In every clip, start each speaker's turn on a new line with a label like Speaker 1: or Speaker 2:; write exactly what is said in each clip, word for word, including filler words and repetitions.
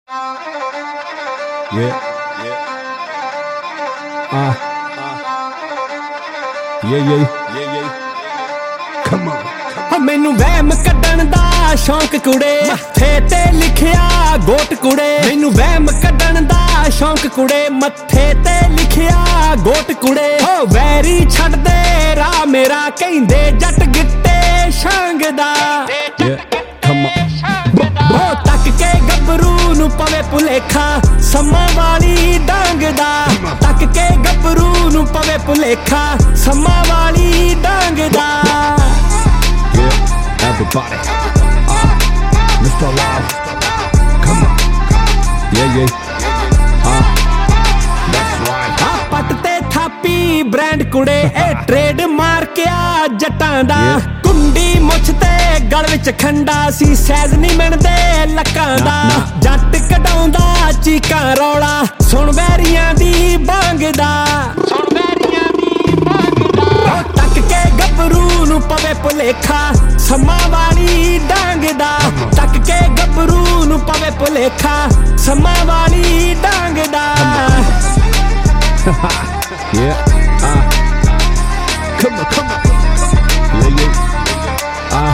Speaker 1: Yeah. Yeah. Uh. Yeah, yeah. Yeah, yeah. Come on.
Speaker 2: ਮੈਨੂੰ ਵਹਿਮ ਕੱਢਣ ਦਾ ਸ਼ੌਂਕ ਕੁੜੇ ਮੱਥੇ ਤੇ ਲਿਖਿਆ ਗੋਟ ਕੁੜੇ ਮੈਨੂੰ ਵਹਿਮ ਕੱਢਣ ਦਾ ਸ਼ੌਂਕ ਕੁੜੇ ਮੱਥੇ ਤੇ ਲਿਖਿਆ ਗੋਟ ਕੁੜੇ ਹੋ ਵੈਰੀ ਛੱਡ ਦੇ ਰਾਹ ਮੇਰਾ ਕਹਿੰਦੇ ਜੱਟ ਗਿੱਟੇ ਸ਼ਾਂਗਦਾ ਹੋ ਤੱਕ ਕੇ ਗੱਭਰੂ ਨੂੰ ਪਵੇ ਭੁਲੇਖਾ ਸਮਾਂ ਵਾਲੀ ਡਾਂਗ ਦਾ ਤੱਕ ਕੇ ਗੱਭਰੂ ਨੂੰ ਪਵੇ ਭੁਲੇਖਾ ਸਮਾਂ ਵਾਲੀ ਡਾਂਗ ਦਾ
Speaker 1: Everybody, uh, Mister Love, come on, yeah, yeah, uh, that's right.
Speaker 2: ਆ ਪੱਟ ਤੇ ਥਾਪੀ ਬ੍ਰਾਂਡ ਕੁੜੇ ਇਹ ਟ੍ਰੇਡ ਮਾਰਕਿਆ ਜੱਟਾਂ ਦਾ ਕੁੰਡੀ ਮੁੱਛ ਤੇ ਗਲ ਵਿੱਚ ਖੰਡਾ ਸੀ ਸੈਜ਼ ਨਹੀਂ ਮਿਣਦੇ ਲੱਕਾਂ ਦਾ ਜੱਟ ਕਢਾਉਂਦਾ ਚੀਕਾਂ ਰੌਲਾ ਸੁਣ ਵੈਰੀਆਂ ਦੀ ਬਾਂਗ ਦਾ ਸੁਣ ਵੈਰੀਆਂ ਦੀ ਬਾਂਗ ਦਾ ਤੱਕ ਕੇ ਗੱਭਰੂ ਨੂੰ ਪਵੇ ਭੁਲੇਖਾ ਸਮਾਂ ਵਾਲੀ ਡਾਂਗ ਦਾ ਤੱਕ ਕੇ ਗੱਭਰੂ ਨੂੰ ਪਵੇ ਭੁਲੇਖਾ ਸਮਾਂ ਵਾਲੀ ਡਾਂਗ ਦਾ
Speaker 1: Yeah, uh, come on, come on, yeah, yeah, uh.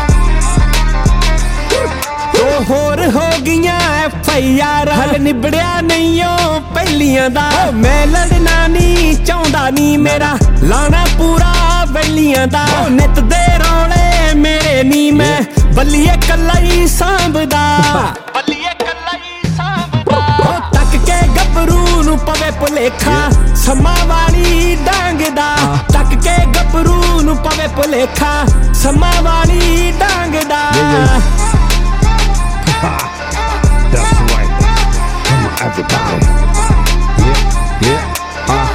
Speaker 2: ਦੋ ਹੋਰ ਹੋ ਗਈਆਂ ਐਫ ਆਈ ਆਰ ਹਲ ਨਿਬੜਿਆ ਨਹੀਂ ਓ ਪਹਿਲੀਆਂ ਦਾ ਮੈਂ ਲੜਨਾ ਨਹੀਂ ਚਾਹੁੰਦਾ ਨਹੀਂ ਮੇਰਾ ਲਾਣਾ ਪੂਰਾ ਵੈਲੀਆਂ ਦਾ ਨਿੱਤ ਦੇ ਰੌਲੇ ਮੇਰੇ ਨੀ ਮੈਂ ਬੱਲੀਏ ਕੱਲਾ ਹੀ ਸਾਂਭਦਾ ਬੱਲੀਏ ਕੱਲਾ ਹੀ ਸਾਂਭਦਾ ਤੱਕ ਕੇ ਗੱਭਰੂ ਨੂੰ ਪਵੇ ਭੁਲੇਖਾ ਸਮਾਂ ਵਾਲੀ ਡਾਂਗ ਦਾ ਤੱਕ ਕੇ ਗੱਭਰੂ ਨੂੰ ਪਵੇ ਭੁਲੇਖਾ ਸਮਾਂ ਵਾਲੀ ਡਾਂਗ ਦਾ
Speaker 1: That's right. Come on, everybody. Yeah, yeah, uh.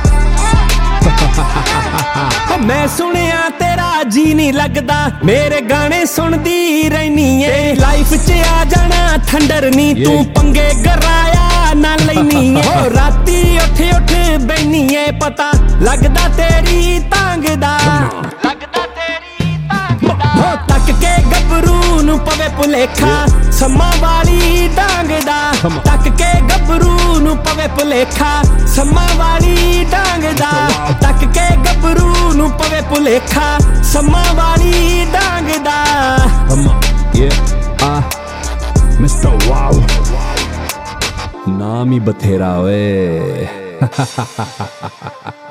Speaker 2: ਮੈਂ ਸੁਣਿਆ ਤੇਰਾ ਜੀ ਨਹੀਂ ਲੱਗਦਾ ਮੇਰੇ ਗਾਣੇ ਸੁਣਦੀ ਰਹਿਨੀ ਏ ਲਾਈਫ 'ਚ ਆ ਜਾਣਾ ਥੰਡਰ ਨੀ ਤੂੰ ਪੰਗੇ ਗਰਾਇਆ ਨਾ ਲੈਨੀ ਓ ਰਾਤੀ ਉੱਠ ਉੱਠ ਬੈਨੀ ਏ ਪਤਾ ਲੱਗਦਾ ਤੇਰੀ ਤਾਂਗ ਦਾ ਲੱਗਦਾ ਤੇਰੀ ਤਾਂਗ ਦਾ ਹੋ ਤੱਕ ਕੇ ਗੱਭਰੂ ਨੂੰ ਪਵੇ ਭੁਲੇਖਾ ਸਮਾਂ ਵਾਲੀ ਡਾਂਗ ਦਾ ਤੱਕ ਕੇ ਗੱਭਰੂ ਨੂੰ ਪਵੇ ਭੁਲੇਖਾ ਸਮਾਂ ਵਾਲੀ ਡਾਂਗ ਦਾ ਤੱਕ ਕੇ ਗੱਭਰੂ ਨੂੰ ਪਵੇ ਭੁਲੇਖਾ ਸਮਾਂ ਵਾਲੀ ਡਾਂਗ ਦਾ
Speaker 1: Come on, yeah, uh, Mister Wow, ਨਾਮ ਹੀ ਬਥੇਰਾ ਓਏ